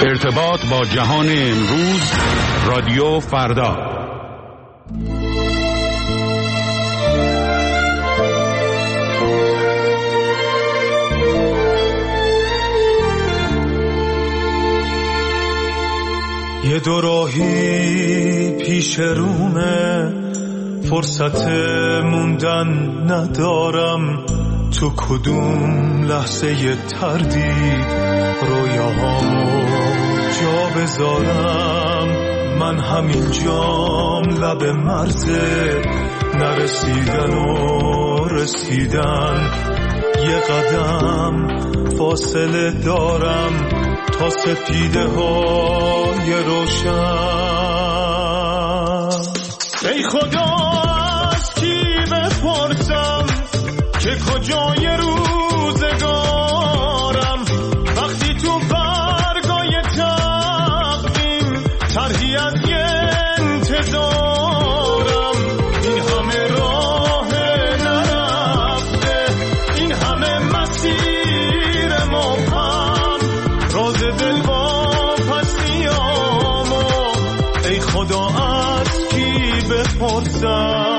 ارتباط با جهان امروز، رادیو فردا. یه دوراهی پیش رومه، فرصت موندن ندارم، تو کدوم لحظه تردید رویاهامو جا بذارم. من همین جام لب مرزه، نرسیدن و رسیدن، یه قدم فاصله دارم تا سپیده های روشن. ای خدا از کی بپرسم که کجای روزگارم، وقتی تو برگای تقویم طرحی از انتظارم. این همه راه نرفته، این همه مسیر مبهم، راز دل واپسیامو ای خدا از کی بپرسم.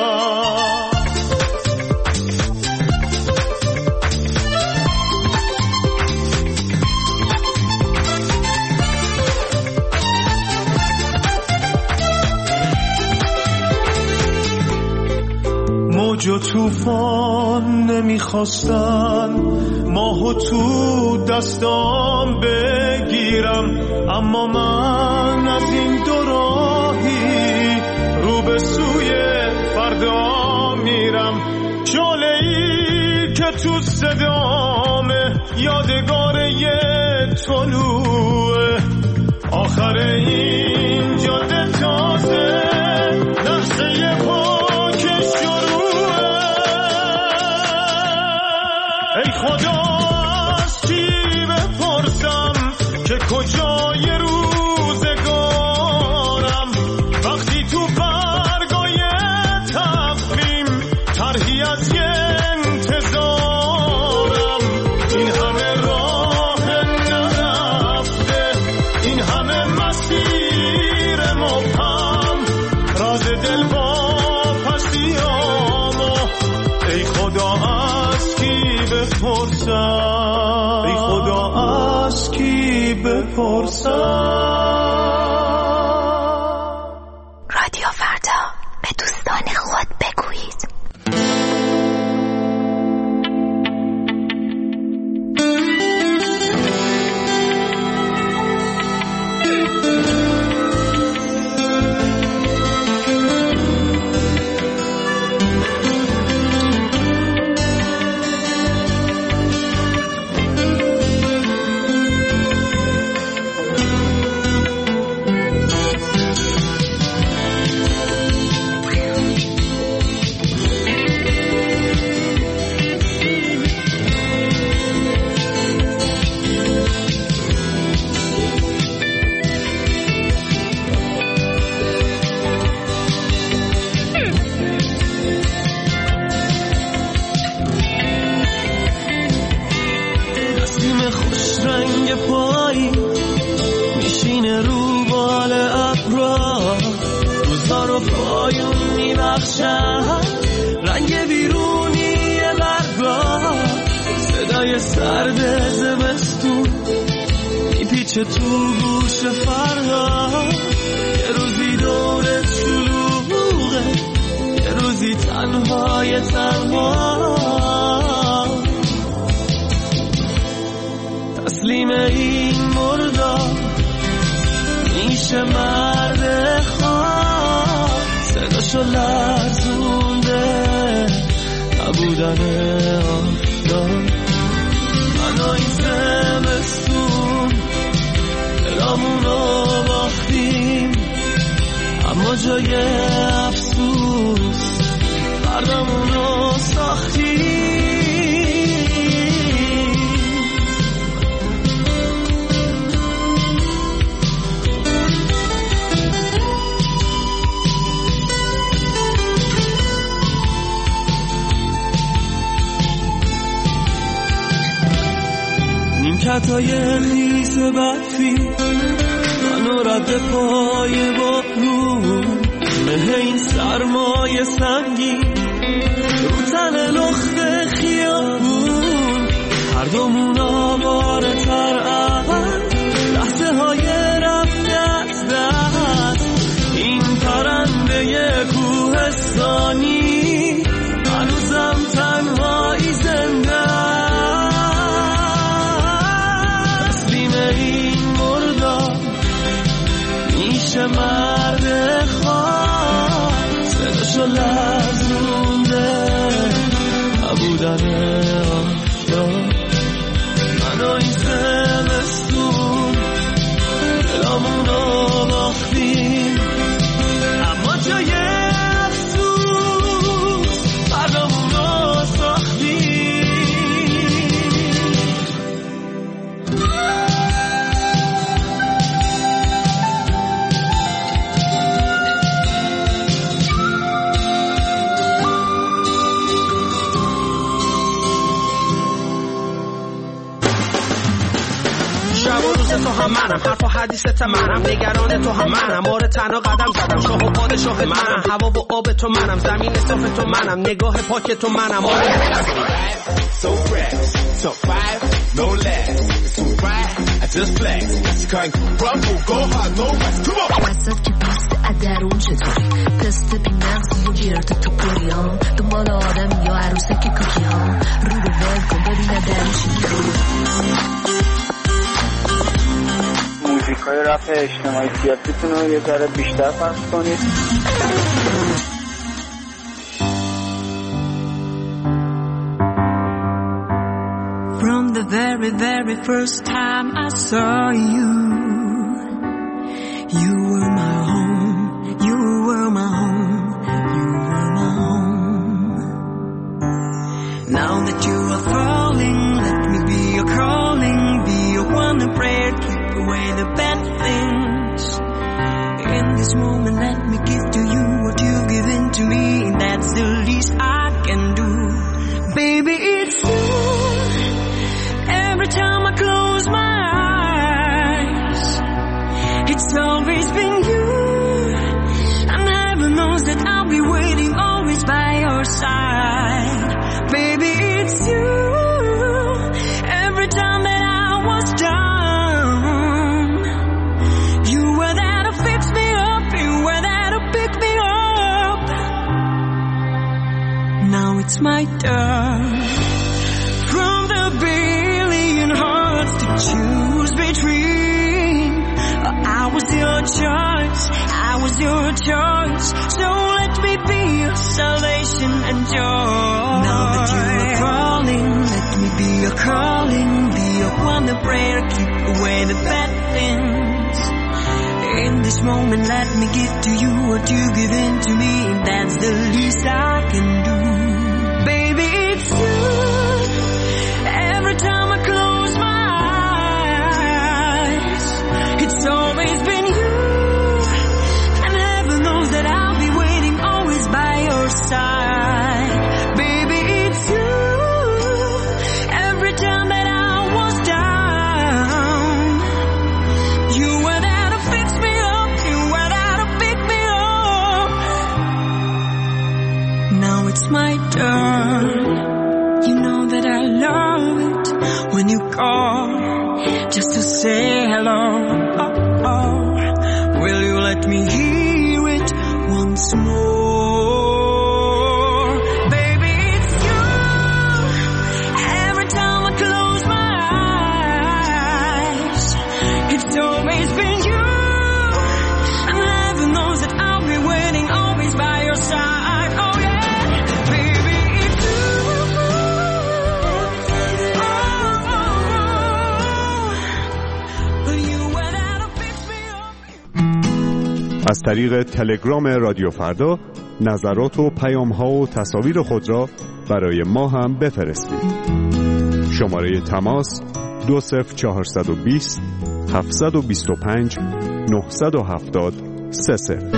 موج و طوفان نمیخواستن ماهو تو دستام بگیرم، اما من از این دوراهی رو به سوی فردا میرم. شعله‌ای که تو صدامه یادگار یه طلوعه، آخر این جاده تازه لحظه پاکش شروعه. ای خدا از کی بپرسم که کجای روزگارم، وقتی تو برگای تقویم طرحی از انتظارم. این همه راه نرفته، این همه مسیر مبهم، راز دل واپسیامو ای خدا از کی بپرسم، ای خدا از کی بپرسم. رادیو فردا، به دوستان خود بگویید. رنگ بیرونی برگا، صدای سرد زمستون میپیچه تو گوش فردا. یه روزی دورت شلوغه، یه روزی تنهای تسلیم این مردار میشه مرد خواه، صداشو لرزونده نبودن آفتاب. من و این زمستون دلامونو باختیم، اما جای افسوس فردامونو ساختیم. خطای خیس برفی منو رد پای بارون به این سرمای سنگین رو تن لخت خیابون هر دومون آواره تر از لحظه های رفته از دست این پرنده کوهستانی هنوزم تنهایی زنده تسلیم این مردار میشه مرد خواه صداشو لرزونده نبودن آفتاب منو این زمستون دلامونو باختیم اما جای افسوس فردامونو ساختیم تو هم منم حرف و حدیثت منم نگران تو هم منم آره تنها قدم زدم شاه و پادشاه منم هوا و آب تو منم زمین صاف تو منم نگاه پاک تو منم آره So fresh, so fire, no less. So bright, I just flex. You can't crumble, go hard, no rest. Come on. وسط که پست ادرون چطوری پست بی نقصی و گرد تو پریام دنبال آدم یا عروسه که کوکی ها رو ول کن ببینه درون چی موزیکای رپ اجتماعی سیاسیتون رو یه ذره بیشتر پخش کنید. From the very, very first time I saw you, you were my home, you were my home, you were my home. Now that you are falling, let me be your calling, be your one prayer, keep away the bad things. In this moment, let me give to you what you've given to me, that's the least I can do. Baby, it's you. Every time I close my eyes, it's always been you. And heaven knows that I'll be waiting always by your side. Baby, it's you. Every time that I was down, you were there to fix me up, you were there to pick me up. Now it's my turn. From the billion hearts to choose between, I was your choice, I was your choice. So let me be your salvation and joy. Now that you are crawling, let me be your calling, be your one prayer, keep away the bad things. In this moment, let me give to you what you've given to me, that's the least I can do. Baby, it's you. Every time I close my eyes, it's always been you. And heaven knows that I'll be waiting always by your side. Baby, it's you. Every time that I was down, you were there to fix me up, you were there to pick me up. Now it's my turn. You know that I love it when you call just to say hello. Oh, oh. Will you let me hear it once more? Baby, it's you. Every time I close my eyes, it's always been you. And heaven knows that I'll be waiting always by your side. Oh yeah, baby, it's you. از طریق تلگرام رادیو فردا نظرات و پیام‌ها و تصاویر خود را برای ما هم بفرستید. شماره تماس 20420 725 970 30.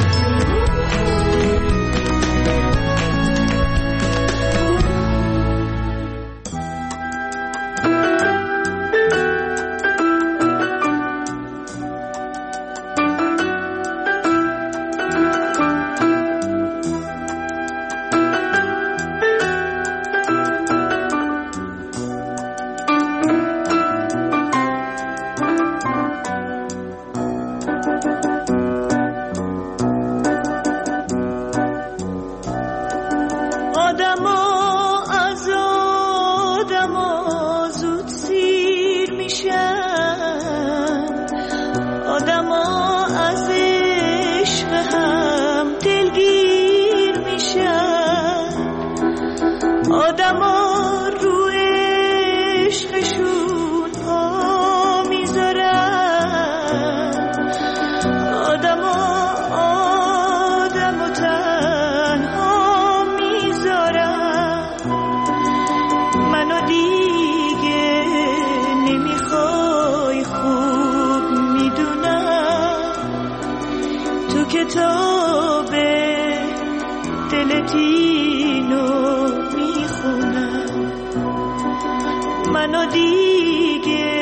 دلتینو میخونم، منو دیگه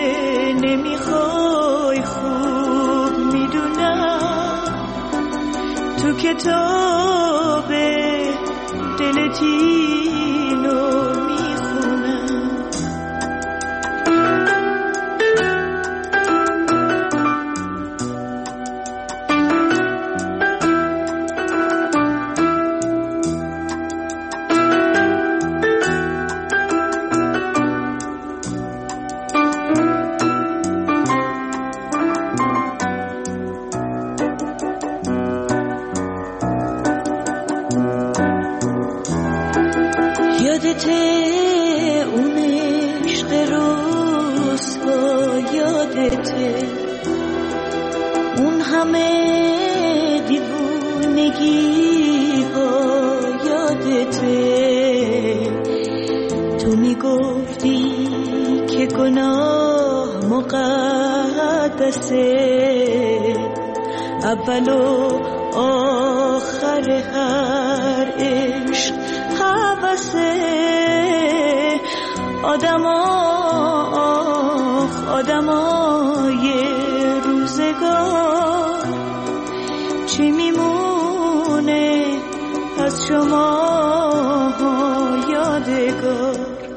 نمیخوای خوب میدونم، تو کتاب دلتینو اون عشق رسوا یادته، اون همه دیوونگی ها یادته، تو میگفتی که گناه مقدسه، اول و آخر هر عشق حوثه، آدمای روزگار چی میمونه از شما یادگار،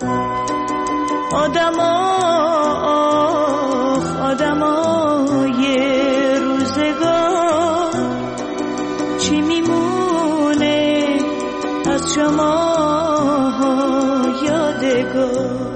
آدمای روزگار چی میمونه از شما یادگار.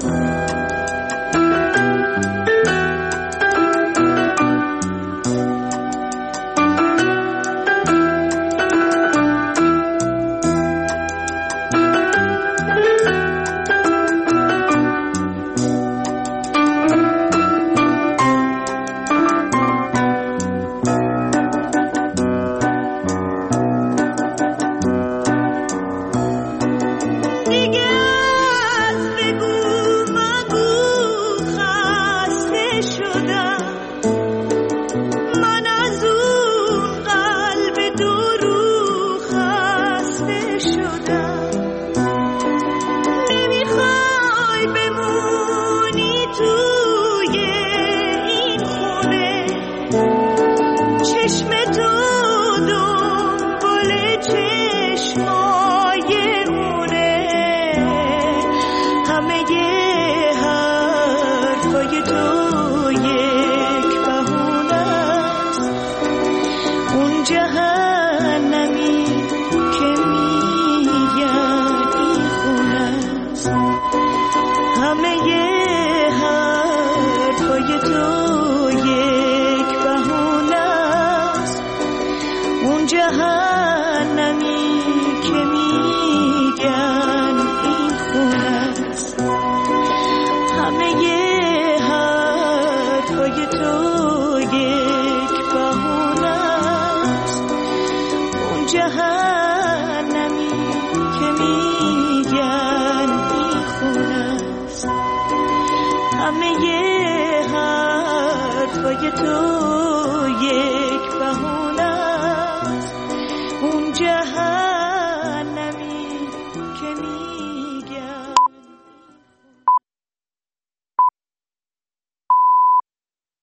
همه حرفای تو